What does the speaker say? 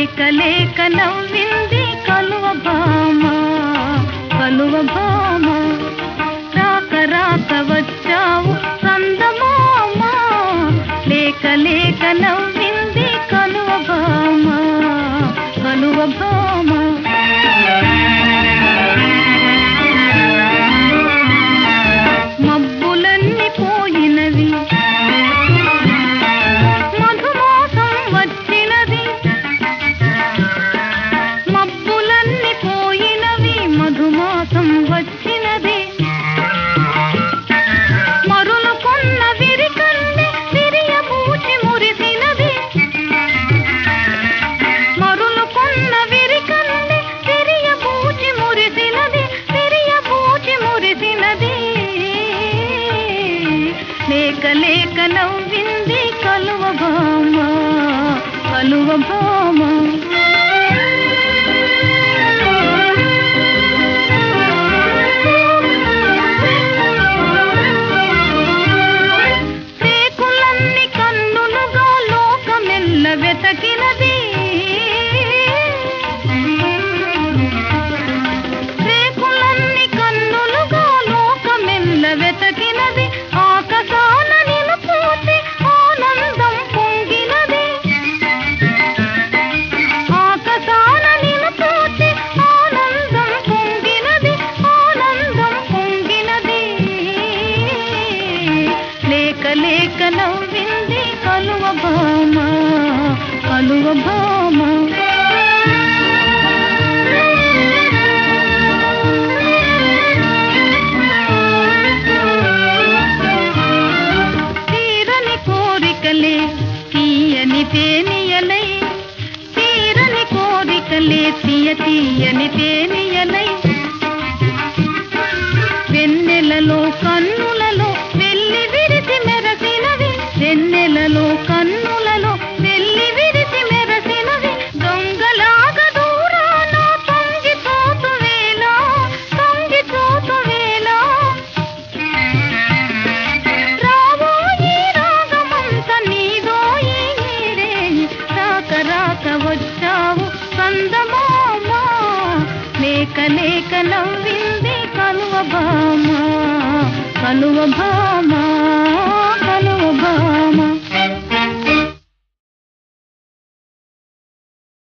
లేక లేక నవ్వింది కలువ భామ కలువ భామ రాక రాక వచ్చావు చందమామ లేక లేక నవ్వింది కలువ భామ కలువ భామ మబ్బులన్నీ పోయినవి మధుమాసం వచ్చినది మబ్బులన్నీ పోయినవి మధుమాసం వచ్చినది మరులు కొన్న విరికల్లి విరియబూచి మురిసినది మరులు కొన్న విరికల్లి విరియబూచి మురిసినది విరియబూచి మురిసినది లేక లేక నవ్వింది కలువ భామ కలువ భామ రేకులన్నీ కన్నులుగా లోకమెల్ల వెతకినది రేకులన్నీ కన్నులుగా లోకమెల్ల వెతకినది ఆకాశాన నిలుపుతి ఆనందం పొంగినది ఆకాశాన నిలుపుతి ఆనందం పొంగినది ఆనందం పొంగినది లేక లేక నవ్వింది కలువ భామ కలువ భామ తీరని కోరికలే తీయని తేనియలై తీరని కోరికలే తీయని తేనియలై వెన్నెలలో కన్నులలో వెళ్ళి విరిసి మెరసినవి వెన్నెలలో కన్నులలో వెళ్ళి విరిసి మెరసినవి దొంగలాగా దూరాన తొంగి చూతు వేళ తొంగి చూతు వేళ రావోయి రాగమంత నీదోయి నీడే రాక రాక వచ్చావు చందమామ లేక లేక నవ్వింది కలువ భామ కలువ భామ